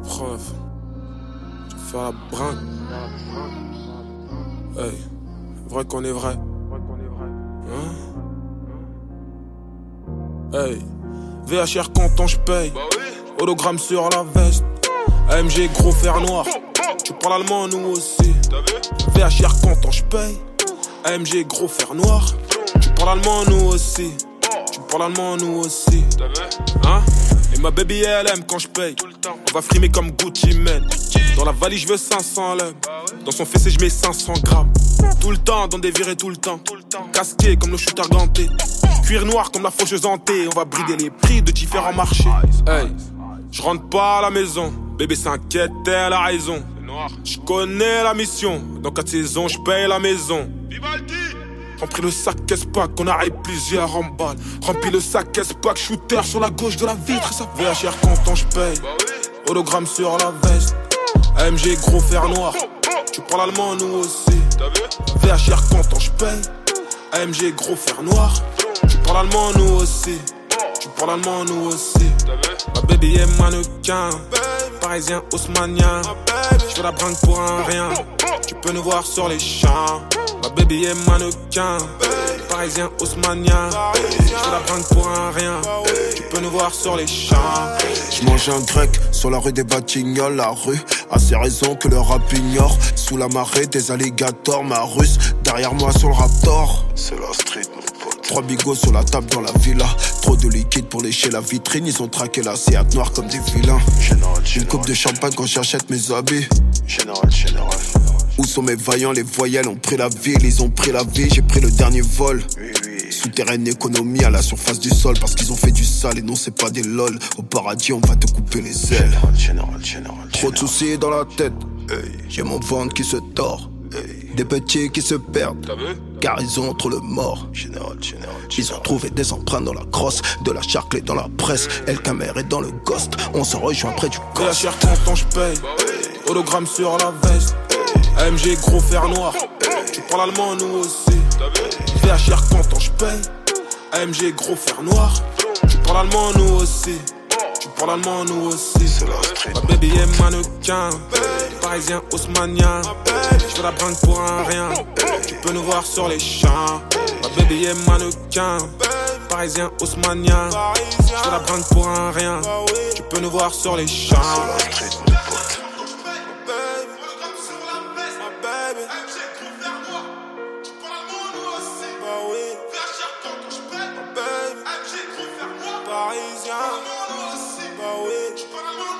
Prof, tu vas faire la brinque. Hey, vrai qu'on est vrai. Hein? Hey, VHR content j'paye. Hologramme sur la veste. AMG gros fer noir. Tu parles allemand nous aussi. VHR content j'paye. AMG gros fer noir. Tu parles allemand nous aussi. Tu parles allemand nous aussi. Hein? Et ma baby elle aime quand j'paye. On va frimer comme Gucci Mane. Dans la valise je veux 500 lèvres. Dans son fessé je mets 500 grammes. Tout le temps dans des virées tout le temps. Casqué comme le shooter ganté. Cuir noir comme la faucheuse hantée. On va brider les prix de différents marchés. Hey, je rentre pas à la maison. Bébé s'inquiète, elle a raison. Je connais la mission. Dans 4 saisons je paye la maison. Remplis le sac caisse-pack, on arrive plusieurs en balle. Remplis le sac caisse-pack, shooter sur la gauche de la vitre. Ça VHR content j'paye. Hologramme sur la veste. AMG gros fer noir. Tu parles allemand nous aussi. VHR content j'paye. AMG gros fer noir. Tu parles allemand nous aussi. Tu parles allemand nous aussi. Ma baby est mannequin. Parisien haussmanien. Je fais la brinque pour un rien. Tu peux nous voir sur les champs. Ma baby est mannequin. Parisien haussmanien. Je fais la brinque pour un rien. Tu peux nous voir sur les champs. Je mange un grec sur la rue des Batignolles. La rue a ses raisons que le rap ignore. Sous la marée des alligators. Ma russe derrière moi sur le Raptor. C'est la street mon pote. 3 bigots sur la table dans la villa. Trop de liquide pour lécher la vitrine. Ils ont traqué la Seat noire comme des vilains. Une coupe de champagne quand j'achète mes habits. Général. Où sont mes vaillants? Les voyelles ont pris la ville, ils ont pris la vie, j'ai pris le dernier vol. Souterraine économie à la surface du sol. Parce qu'ils ont fait du sale et non c'est pas des lol. Au paradis on va te couper les ailes. Général. Trop de soucis dans la tête. J'ai mon ventre qui se tord. Des petits qui se perdent. Car ils ont trop le mort. Ils ont trouvé des empreintes dans la crosse. De la charclée dans la presse. El Kamer est dans le ghost. On se rejoint près du cost. VHR content j'paye. Hologramme sur la veste. AMG gros fer noir. Tu parles allemand nous aussi. VHR content j'paye. AMG gros fer noir. Tu parles allemand nous aussi. Tu parles allemand nous aussi. Ma baby est mannequin. Parisien haussmanien. Je fais la brinque pour un rien. Tu peux nous voir sur les champs. Ma baby est mannequin. Parisien haussmanien. Je fais la brinque pour un rien. Tu peux nous voir sur les champs. Parisien, bah oui,